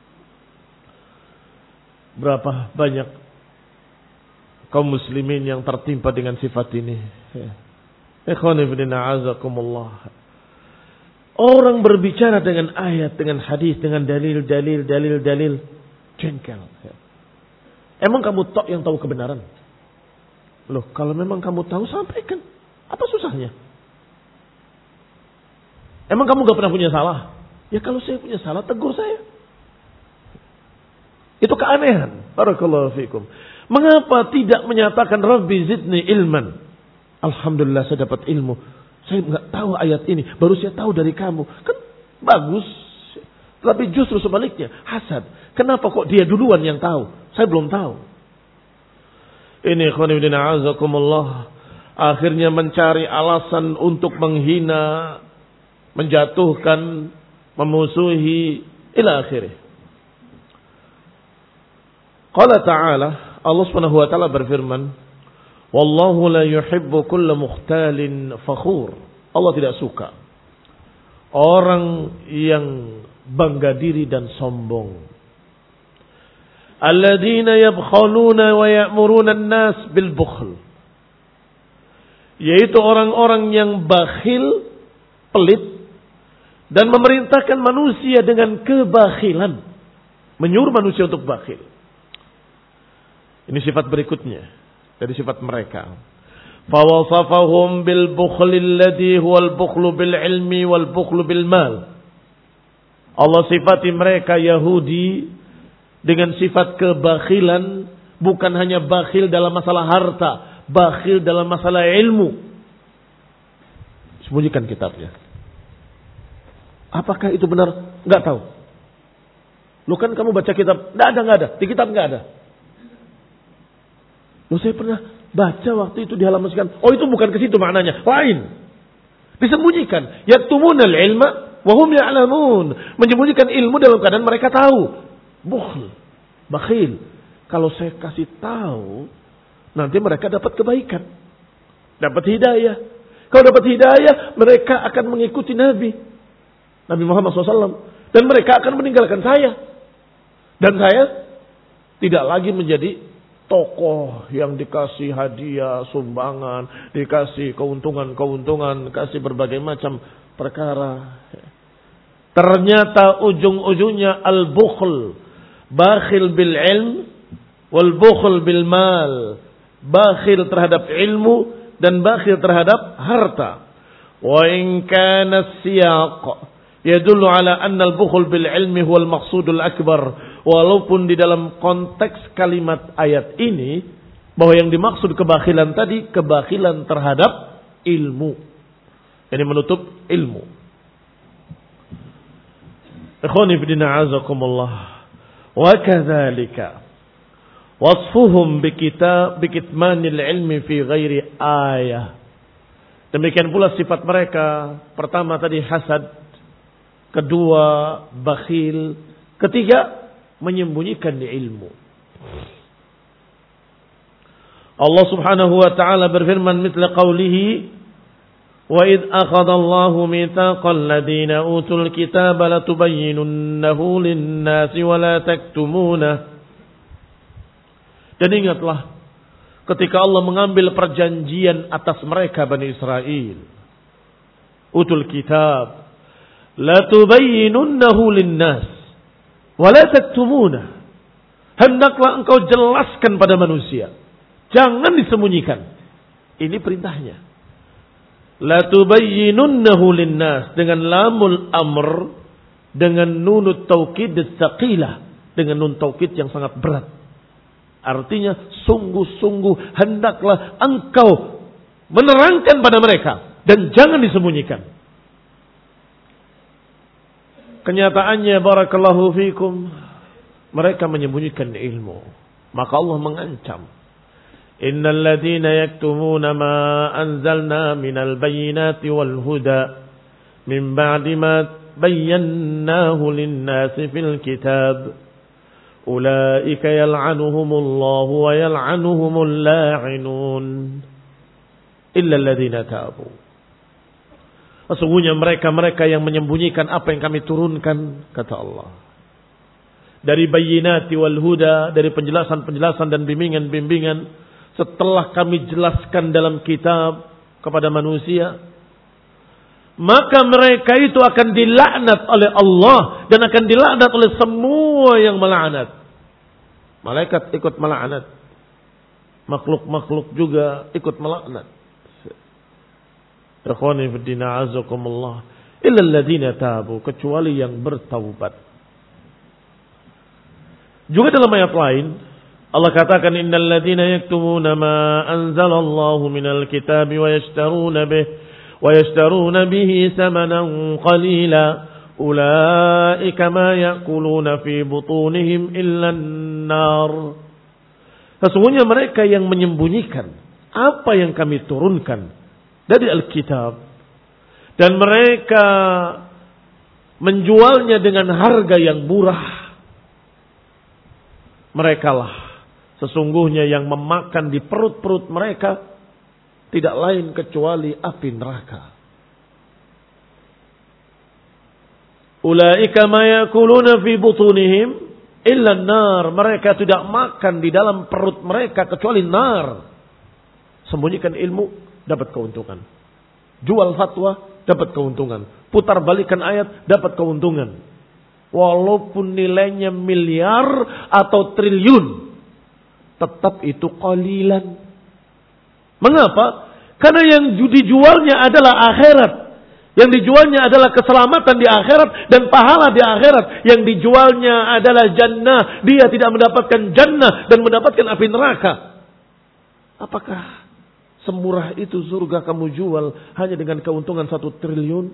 Berapa banyak kaum muslimin yang tertimpa dengan sifat ini. Ikhwani fillah azakumullah. Orang berbicara dengan ayat, dengan hadis, dengan dalil, jengkel. Emang kamu yang tahu kebenaran? Loh, kalau memang kamu tahu, sampaikan. Apa susahnya? Emang kamu gak pernah punya salah? Ya kalau saya punya salah, tegur saya. Itu keanehan. Barakallahu fikum. Mengapa tidak menyatakan Rabbi zidni ilman? Alhamdulillah saya dapat ilmu. Saya nggak tahu ayat ini, baru saya tahu dari kamu. Kan bagus. Tapi justru sebaliknya, hasad. Kenapa kok dia duluan yang tahu? Saya belum tahu. Ini khonibudin a'azakumullah. Akhirnya mencari alasan untuk menghina, menjatuhkan, memusuhi, ila akhirih. Qala ta'ala, Allah subhanahu wa ta'ala berfirman, Wallahu la yuhibbu kulla mukhtalin fakhur. Allah tidak suka orang yang bangga diri dan sombong. Alladzina yabkhaluna wa ya'muruna an-nas bil bukhl. Yaitu orang-orang yang bakhil, pelit dan memerintahkan manusia dengan kebakhilan, menyuruh manusia untuk bakhil. Ini sifat berikutnya dari sifat mereka. Fawasafahum bil bukhli alladhi huwal bukhlu bil ilmi wal bukhlu bil mal. Allah sifati mereka Yahudi dengan sifat kebakhilan, bukan hanya bakhil dalam masalah harta, bakhil dalam masalah ilmu. Sembunyikan kitabnya. Apakah itu benar? Enggak tahu. Lu kan kamu baca kitab, enggak ada. Di kitab enggak ada. Loh, saya pernah baca waktu itu di halaman sekian. Oh, itu bukan ke situ maknanya. Lain. Disembunyikan. Yaktumunal ilma wa hum ya'lamun. Menyembunyikan ilmu dalam keadaan mereka tahu. Bukhl. Bakhil. Kalau saya kasih tahu, nanti mereka dapat kebaikan. Dapat hidayah. Kalau dapat hidayah, mereka akan mengikuti Nabi Muhammad SAW. Dan mereka akan meninggalkan saya. Dan saya tidak lagi menjadi tokoh yang dikasih hadiah, sumbangan, dikasih keuntungan-keuntungan, kasih berbagai macam perkara. Ternyata ujung-ujungnya al-bukhl, bakhil bil ilm wal bukhl bil mal, bakhil terhadap ilmu dan bakhil terhadap harta. Wa in kana siyaq yadullu ala anna al-bukhl bil ilmi huwa al-maqsudul akbar. Walaupun di dalam konteks kalimat ayat ini bahwa yang dimaksud kebakhilan tadi kebakhilan terhadap ilmu. Ini menutup ilmu. Ikhwani fillah azakumullah. Wa kadzalika wasfuhum bikitmanil ilmi fi ghairi ayah. Demikian pula sifat mereka. Pertama tadi hasad, kedua bakhil, ketiga menyembunyikan ilmu. Allah Subhanahu wa taala berfirman mithla qawlihi wa id akhadha Allahu mitsaqal ladzina utul kitaba latubayyinunnahu lin-nasi wa la taktumunah. Dan ingatlah ketika Allah mengambil perjanjian atas mereka Bani Israel, utul kitab latubayyinunnahu lin-nas wala taktumuna. Hendaklah engkau jelaskan pada manusia, jangan disembunyikan. Ini perintahnya. Latubayyinunnahu linnas dengan lamul amr, dengan nunut taukid tsaqilah, dengan nun taukid yang sangat berat. Artinya sungguh-sungguh hendaklah engkau menerangkan pada mereka dan jangan disembunyikan. Kenyataannya barakallahu fikum, mereka menyembunyikan ilmu. Maka Allah mengancam, innal ladzina yaktumuna ma anzalna minal bayyinati wal huda min ba'di ma bayyanahu lin-nasi fil kitab ulaika yal'anuhumullahu wa yal'anuhumul la'inun illa alladzina tabu. Sesungguhnya mereka-mereka yang menyembunyikan apa yang kami turunkan, kata Allah, dari bayyinati wal huda, dari penjelasan-penjelasan dan bimbingan-bimbingan, setelah kami jelaskan dalam kitab kepada manusia, maka mereka itu akan dilaknat oleh Allah dan akan dilaknat oleh semua yang melaknat. Malaikat ikut melaknat, makhluk-makhluk juga ikut melaknat. Ikhwani fiddin a'azakumullah, illa alladziina tabu, kecuali yang bertaubat. Juga dalam ayat lain Allah katakan innal ladzina yaktumuna ma anzalallahu minal kitabi wa yashtaruna bihi thamanan qalila ulaika ma ya'kuluna fi butunihim illa an-nar. Sesungguhnya mereka yang menyembunyikan apa yang kami turunkan dari Alkitab dan mereka menjualnya dengan harga yang murah, merekalah sesungguhnya yang memakan di perut-perut mereka tidak lain kecuali api neraka. Ulaika ma yakuluna fi butunihim illa an-nar. Mereka tidak makan di dalam perut mereka kecuali nar. Sembunyikan ilmu dapat keuntungan. Jual fatwa dapat keuntungan. Putar balikan ayat dapat keuntungan. Walaupun nilainya miliar atau triliun, tetap itu qalilan. Mengapa? Karena yang dijualnya adalah akhirat. Yang dijualnya adalah keselamatan di akhirat dan pahala di akhirat. Yang dijualnya adalah jannah. Dia tidak mendapatkan jannah dan mendapatkan api neraka. Apakah semurah itu surga kamu jual hanya dengan keuntungan 1 triliun?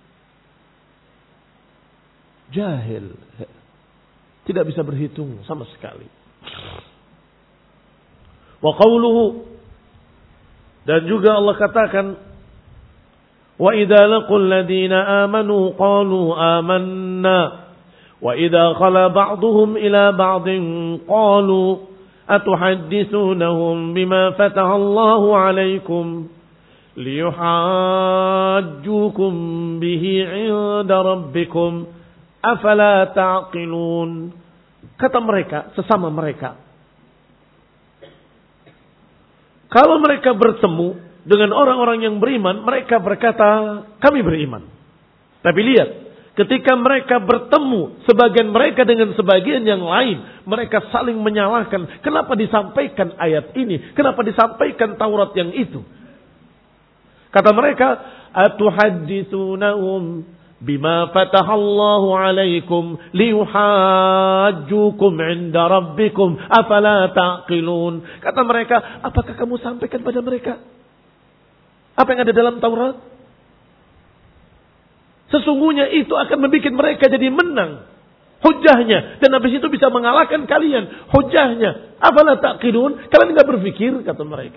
Jahil. Tidak bisa berhitung sama sekali. Wa qawluhu, dan juga Allah katakan, wa idza laqul ladina amanu qalu amanna wa idza khala ba'dhum ila ba'din qalu atuhaddithunahum bima fataha Allahu 'alaykum liyuhajjukum bihi 'inda rabbikum afala ta'qilun. Kata mereka, sesama mereka, kalau mereka bertemu dengan orang-orang yang beriman, mereka berkata, kami beriman. Tapi lihat, ketika mereka bertemu sebagian mereka dengan sebagian yang lain, mereka saling menyalahkan. Kenapa disampaikan ayat ini? Kenapa disampaikan Taurat yang itu? Kata mereka, atuhadditsunahum bima fatahallahu alaikum liyuhajjukum 'inda rabbikum afala taqilun. Kata mereka, apakah kamu sampaikan pada mereka apa yang ada dalam Taurat? Sesungguhnya itu akan membuat mereka jadi menang hujahnya, dan habis itu bisa mengalahkan kalian hujahnya. Afala taqilun? Kalian enggak berpikir, kata mereka.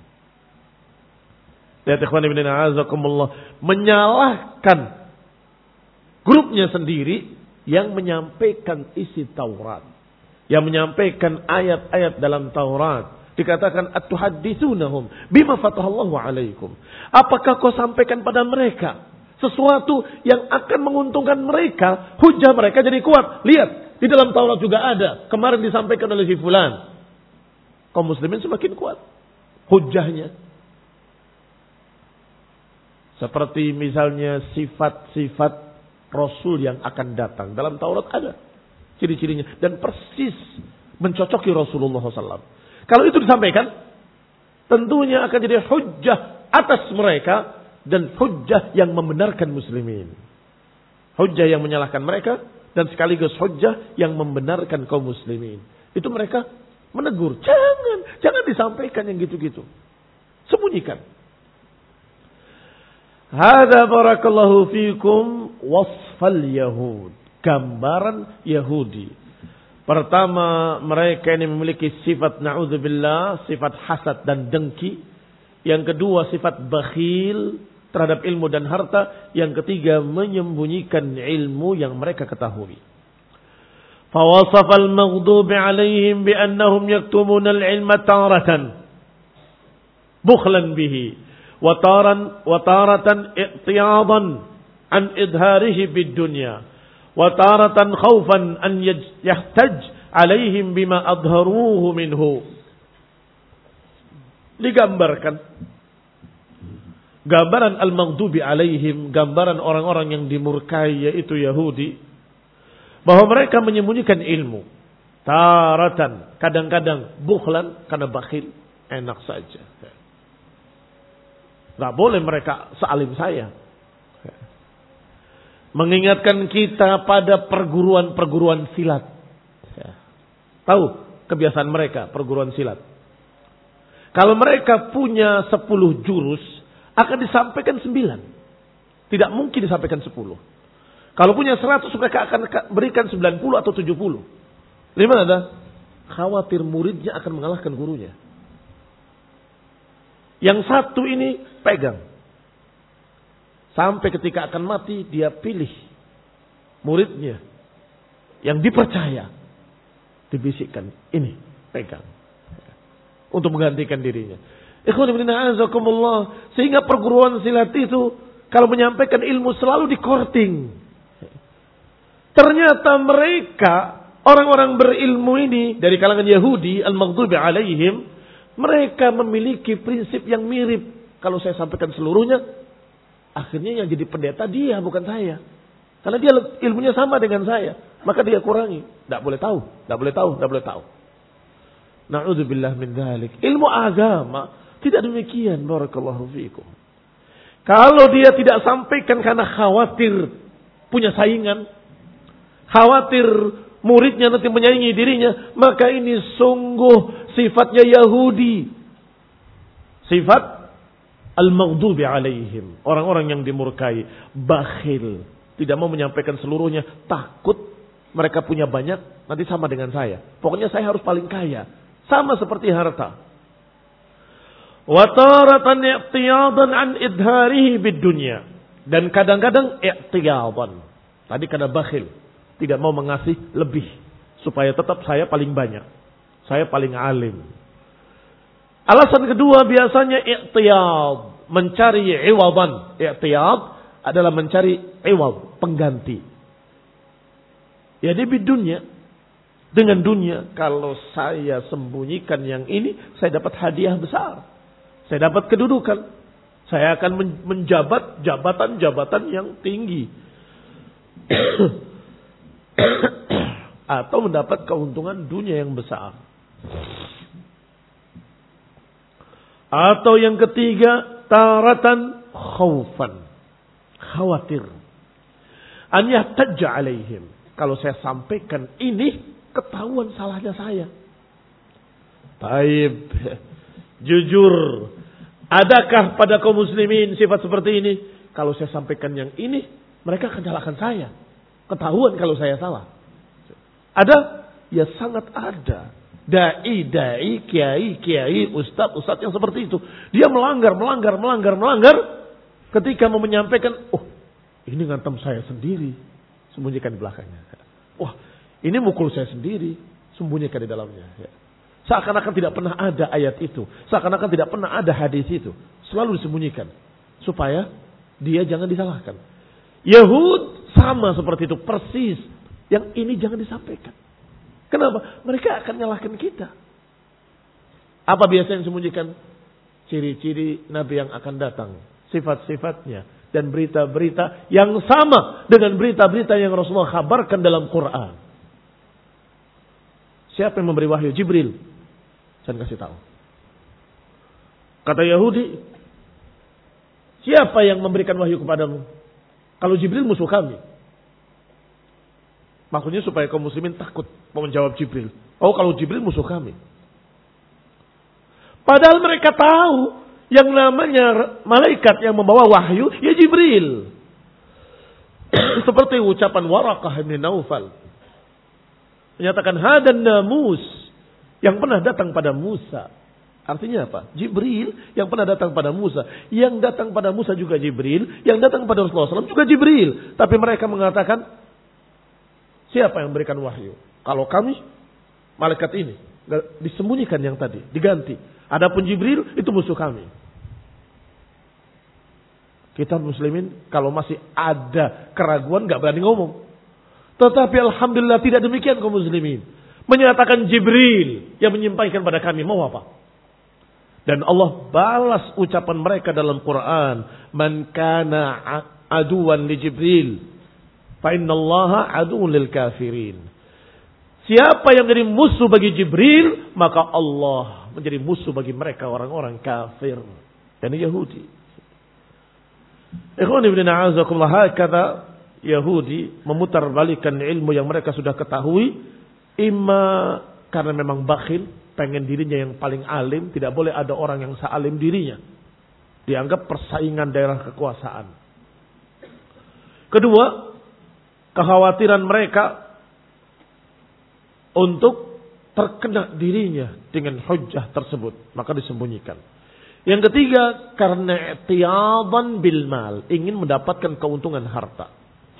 Lihat ikhwan ibn a'azakumullah, menyalahkan grupnya sendiri yang menyampaikan isi Taurat, yang menyampaikan ayat-ayat dalam Taurat. Dikatakan atuhadditsunahum bima fatahallahu alaikum. Apakah kau sampaikan pada mereka sesuatu yang akan menguntungkan mereka, hujah mereka jadi kuat? Lihat, di dalam Taurat juga ada, kemarin disampaikan oleh si fulan. Kaum muslimin semakin kuat hujahnya. Seperti misalnya sifat-sifat Rasul yang akan datang. Dalam Taurat ada ciri-cirinya. Dan persis mencocoki Rasulullah SAW. Kalau itu disampaikan, tentunya akan jadi hujjah atas mereka. Dan hujjah yang membenarkan muslimin. Hujjah yang menyalahkan mereka. Dan sekaligus hujjah yang membenarkan kaum muslimin. Itu mereka menegur. Jangan disampaikan yang gitu-gitu. Sembunyikan. Hada barakallahu fikum wasfal Yahud. Gambaran Yahudi. Pertama, mereka ini memiliki sifat na'udzubillah, sifat hasad dan dengki. Yang kedua, sifat bakhil terhadap ilmu dan harta. Yang ketiga, menyembunyikan ilmu yang mereka ketahui. Fawasafal maghdubi alaihim biannahum yaktumuna al-ilma taratan bukhlan bihi. وتارة اعتياضا عن إظهاره بالدنيا وتارة خوفا أن يحتج عليهم بما أظهروه منه. Digambarkan gambaran al-maghdubi alaihim, gambaran orang-orang yang dimurkai, yaitu Yahudi, bahwa mereka menyembunyikan ilmu. Taratan, kadang-kadang bukhlan, karena bakhil, enak saja. Gak boleh mereka sealim saya. Mengingatkan kita pada perguruan-perguruan silat. Tahu kebiasaan mereka perguruan silat. Kalau mereka punya 10 jurus, akan disampaikan 9. Tidak mungkin disampaikan 10. Kalau punya 100, mereka akan berikan 90 atau 70. Di mana? Khawatir muridnya akan mengalahkan gurunya. Yang satu ini pegang. Sampai ketika akan mati, dia pilih muridnya yang dipercaya. Dibisikkan, ini pegang. Untuk menggantikan dirinya. Ikhwan ibn a'azakumullah. Sehingga perguruan silat itu, kalau menyampaikan ilmu selalu dikorting. Ternyata mereka, orang-orang berilmu ini, dari kalangan Yahudi, al-maghdubi alaihim, mereka memiliki prinsip yang mirip. Kalau saya sampaikan seluruhnya, akhirnya yang jadi pendeta dia, bukan saya. Karena dia ilmunya sama dengan saya. Maka dia kurangi. Tidak boleh tahu. Tidak boleh tahu. Tidak boleh tahu. Na'udzubillah min dzalik. Ilmu agama tidak demikian. Barakallahu fiikum. Kalau dia tidak sampaikan karena khawatir punya saingan, khawatir muridnya nanti menyaingi dirinya, maka ini sungguh sifatnya Yahudi. Sifat al-maghdubi alaihim. Orang-orang yang dimurkai. Bakhil. Tidak mau menyampaikan seluruhnya. Takut mereka punya banyak. Nanti sama dengan saya. Pokoknya saya harus paling kaya. Sama seperti harta. Wa taratan i'tiyadan an idharihi bid dunya. Dan kadang-kadang i'tiyadan. Tadi karena bakhil. Tidak mau mengasih lebih. Supaya tetap saya paling banyak. Saya paling alim. Alasan kedua biasanya i'tiyad. Mencari iwadan. I'tiyad adalah mencari iwad. Pengganti. Jadi di dunia. dengan dunia. Kalau saya sembunyikan yang ini, saya dapat hadiah besar. Saya dapat kedudukan. Saya akan menjabat jabatan-jabatan yang tinggi. Atau mendapat keuntungan dunia yang besar. Atau yang ketiga, taratan khaufan. Khawatir. An yahtajja alaihim. Kalau saya sampaikan ini, ketahuan salahnya saya. Taib. Jujur. Adakah pada kaum muslimin sifat seperti ini? Kalau saya sampaikan yang ini, mereka akan salahkan saya. Ketahuan kalau saya salah. Ada? Ya sangat ada. Dai, kiai, ustaz yang seperti itu. Dia melanggar. Ketika mau menyampaikan, ini ngantem saya sendiri. Sembunyikan di belakangnya. Wah, ini mukul saya sendiri. Sembunyikan di dalamnya. Seakan-akan tidak pernah ada ayat itu. Seakan-akan tidak pernah ada hadis itu. Selalu disembunyikan. Supaya dia jangan disalahkan. Yahud sama seperti itu. Persis. Yang ini jangan disampaikan. Kenapa? Mereka akan nyalahkan kita. Apa biasa yang disembunyikan? Ciri-ciri Nabi yang akan datang. Sifat-sifatnya. Dan berita-berita yang sama dengan berita-berita yang Rasulullah kabarkan dalam Quran. Siapa yang memberi wahyu? Jibril. Saya kasih tahu. Kata Yahudi, siapa yang memberikan wahyu kepadamu? Kalau Jibril musuh kami. Maksudnya supaya kaum muslimin takut mau menjawab Jibril. Kalau Jibril musuh kami. Padahal mereka tahu yang namanya malaikat yang membawa wahyu, ya Jibril. Seperti ucapan Waraqah bin Naufal. Menyatakan hadan namus yang pernah datang pada Musa. Artinya apa? Jibril yang pernah datang pada Musa. Yang datang pada Musa juga Jibril. Yang datang pada Rasulullah SAW juga Jibril. Tapi mereka mengatakan, siapa yang memberikan wahyu? Kalau kami, malaikat ini. Disembunyikan yang tadi, diganti. Adapun Jibril, itu musuh kami. Kita muslimin, kalau masih ada keraguan, gak berani ngomong. Tetapi alhamdulillah tidak demikian kaum muslimin. Menyatakan Jibril yang menyampaikan pada kami, mau apa? Dan Allah balas ucapan mereka dalam Quran. Man kana aduwan li Jibril, fa innallaha aduwwun lil kafirin. Siapa yang menjadi musuh bagi Jibril, maka Allah menjadi musuh bagi mereka orang-orang kafir. Dan Yahudi. Ikhwan ibn a'azakumullah, kata Yahudi memutarbalikkan ilmu yang mereka sudah ketahui. Imma karena memang bakhil, pengen dirinya yang paling alim. Tidak boleh ada orang yang sealim dirinya. Dianggap persaingan daerah kekuasaan. Kedua, kekhawatiran mereka untuk terkena dirinya dengan hujjah tersebut. Maka disembunyikan. Yang ketiga, karena i'tiyadan bil mal. Ingin mendapatkan keuntungan harta.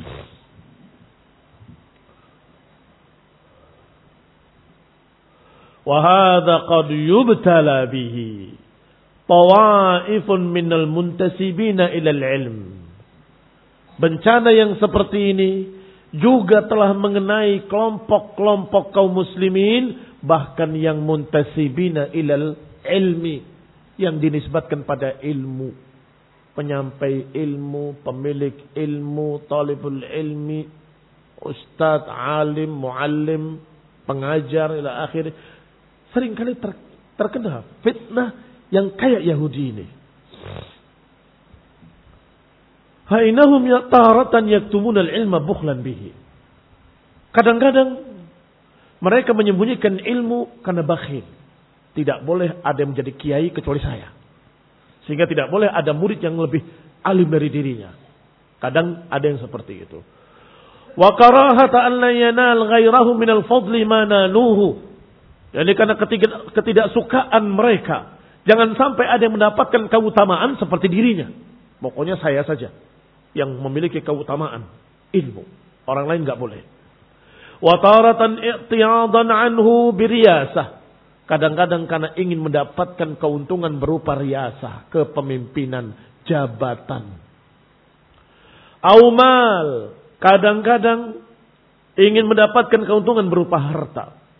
Wahada qad yubtala bihi tawaifun minal muntasibina ilal ilm. Bencana yang seperti ini juga telah mengenai kelompok-kelompok kaum muslimin, bahkan yang muntasibina ilal ilmi, yang dinisbatkan pada ilmu, penyampai ilmu, pemilik ilmu, talibul ilmi, ustadz, alim, muallim, pengajar ila akhir. Seringkali terkena fitnah yang kayak Yahudi ini. Hainahum taratan yaktumun al-ilma bukhlan bihi. Kadang-kadang mereka menyembunyikan ilmu karena bakhil. Tidak boleh ada yang menjadi kiai kecuali saya. Sehingga tidak boleh ada murid yang lebih alim dari dirinya. Kadang ada yang seperti itu. Wa karahata an la yanal ghairahu minal fadli ma naluhu. Jadi karena ketidaksukaan mereka. Jangan sampai ada yang mendapatkan keutamaan seperti dirinya. Pokoknya saya saja yang memiliki keutamaan ilmu. Orang lain enggak boleh. Wa taratan i'tiyadan anhu biriyasah. Kadang-kadang karena ingin mendapatkan keuntungan berupa riyasah, kepemimpinan, jabatan. Aumal, kadang-kadang ingin mendapatkan keuntungan berupa harta.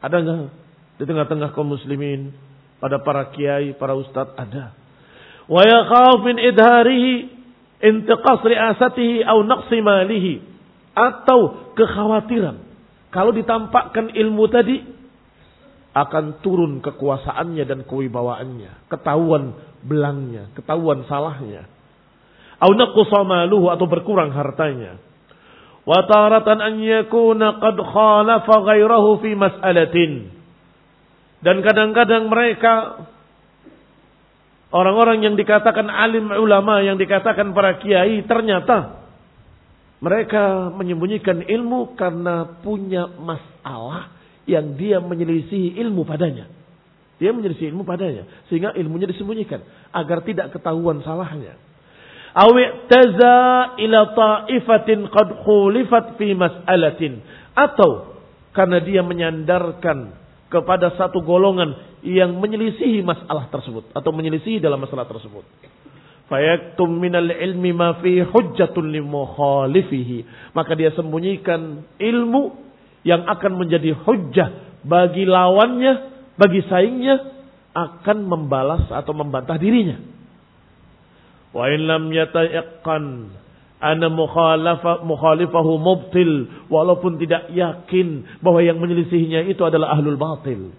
Ada enggak di tengah-tengah kaum muslimin, pada para kiai, para ustadz? Ada. Wa yakhaf min idharihi intiqas ri'asatihi au naqsi malihi, atau kekhawatiran kalau ditampakkan ilmu tadi akan turun kekuasaannya dan kewibawaannya, ketahuan belangnya, ketahuan salahnya. Au naqsa maluhu, atau berkurang hartanya. Wa taratan an yakuna qad khalafa ghairahu fi mas'alatin. Dan kadang-kadang mereka, orang-orang yang dikatakan alim ulama, yang dikatakan para kiai, ternyata mereka menyembunyikan ilmu karena punya masalah yang dia menyelisihi ilmu padanya. Dia menyelisihi ilmu padanya, sehingga ilmunya disembunyikan agar tidak ketahuan salahnya. Awi'taza ila ta'ifatin qad khulifat fi mas'alatin, atau karena dia menyandarkan kepada satu golongan yang menyelisihi masalah tersebut atau menyelisihi dalam masalah tersebut. Fayaktum minal ilmi ma fi hujjatun limukhalifihi, maka dia sembunyikan ilmu yang akan menjadi hujjah bagi lawannya, bagi saingnya, akan membalas atau membantah dirinya. Wa in lam yatayaqqan ana mukhalifahu mubtil, walaupun tidak yakin bahwa yang menyelisihinya itu adalah ahlul batil.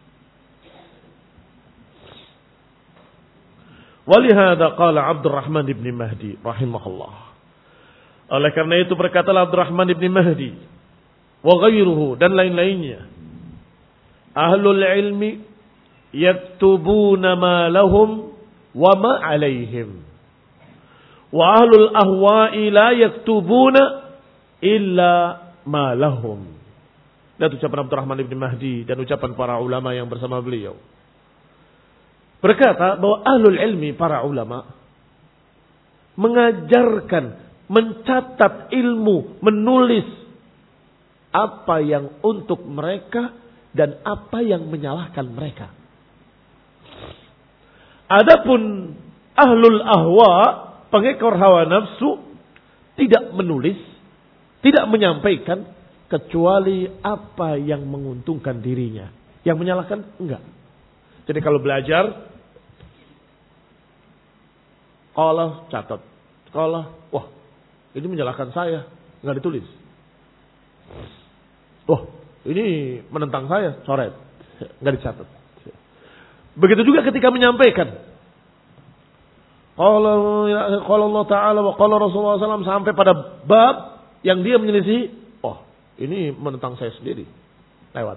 Walihada qala Abdurrahman ibn Mahdi rahimahullah. Oleh karena itu berkatalah Abdurrahman ibn Mahdi wa ghairuhu, dan lain-lainnya, ahlul ilmi yaktubuna ma lahum wa ma alaihim, wa ahlul ahwa'i la yaktubuna illa ma lahum. Dan ucapan Abdurrahman ibn Mahdi dan ucapan para ulama yang bersama beliau berkata bahwa ahlul ilmi, para ulama, mengajarkan, mencatat ilmu, menulis apa yang untuk mereka dan apa yang menyalahkan mereka. Adapun ahlul ahwa, pengekor hawa nafsu, tidak menulis, tidak menyampaikan kecuali apa yang menguntungkan dirinya. Yang menyalahkan enggak. Jadi kalau belajar, qala catat, qala, wah ini menyalahkan saya, enggak ditulis. Wah ini menentang saya, coret, enggak dicatat. Begitu juga ketika menyampaikan, qala Allah Ta'ala wa qala Rasulullah SAW, sampai pada bab yang dia menyelisih, oh ini menentang saya sendiri, lewat.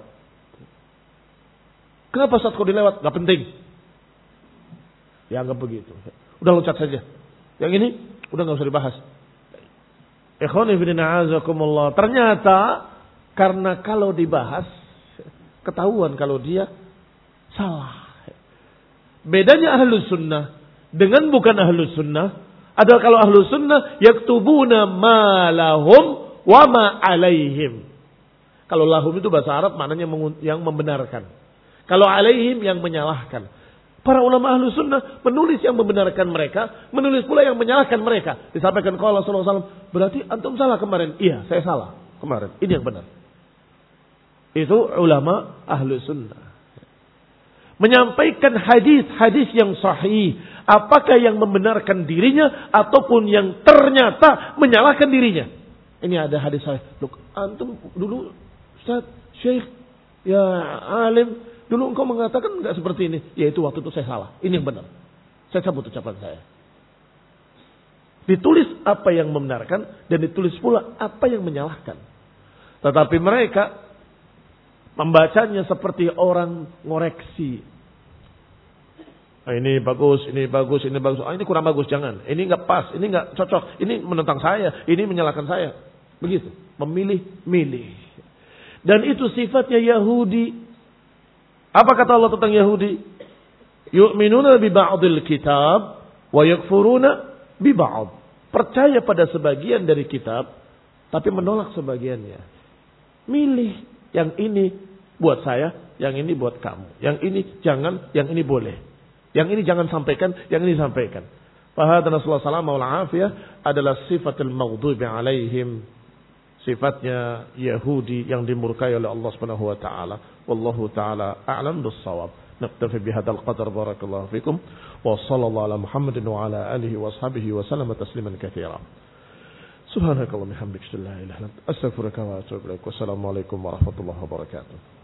Kenapa saat kau dilewat? Gak penting. Ya anggap begitu. Udah loncat saja. Yang ini udah gak usah dibahas. Ikhwani fillah azakumullah. Ternyata karena kalau dibahas ketahuan kalau dia salah. Bedanya ahlus sunnah dengan bukan ahlus sunnah adalah kalau ahlus sunnah yaktubuna ma lahum wa ma alaihim. Kalau lahum itu bahasa Arab maknanya yang membenarkan. Kalau alaihim yang menyalahkan. Para ulama ahlu sunnah menulis yang membenarkan mereka, menulis pula yang menyalahkan mereka. Disampaikan qala sallallahu alaihi wasallam, berarti antum salah kemarin. Iya, saya salah kemarin. Ini yang benar. Itu ulama ahlu sunnah. Menyampaikan hadis-hadis yang sahih, apakah yang membenarkan dirinya ataupun yang ternyata menyalahkan dirinya. Ini ada hadis sahih. Look, antum dulu Ustaz, Syekh, ya alim, dulu engkau mengatakan enggak seperti ini. Yaitu waktu itu saya salah. Ini yang benar. Saya cabut ucapan saya. Ditulis apa yang membenarkan dan ditulis pula apa yang menyalahkan. Tetapi mereka membacanya seperti orang ngoreksi. Ini bagus, ini bagus, ini bagus. Ini kurang bagus, jangan. Ini enggak pas, ini enggak cocok. Ini menentang saya, ini menyalahkan saya. Begitu. Memilih-milih. Dan itu sifatnya Yahudi. Apa kata Allah tentang Yahudi? Yu'minuna bi ba'dil kitab wa yakfuruna bi ba'd. Percaya pada sebagian dari kitab tapi menolak sebagiannya. Milih, yang ini buat saya, yang ini buat kamu. Yang ini jangan, yang ini boleh. Yang ini jangan sampaikan, yang ini sampaikan. Fa hadza Rasulullah sallallahu alaihi wasallam adalah sifatul maghdubi alaihim. sifatnya Yahudi yang dimurkai oleh Allah Subhanahu wa taala. Wallahu taala a'lam bis-shawab. Naktafi bihadzal qadar, barakallahu fikum wa sallallahu ala Muhammadin wa ala alihi wa ashabihi wa sallama tasliman katsira. Subhanakallahumma hamdika la ilaha illa anta astaghfiruka wa atubu ilaik. Wassalamu alaikum warahmatullahi wabarakatuh.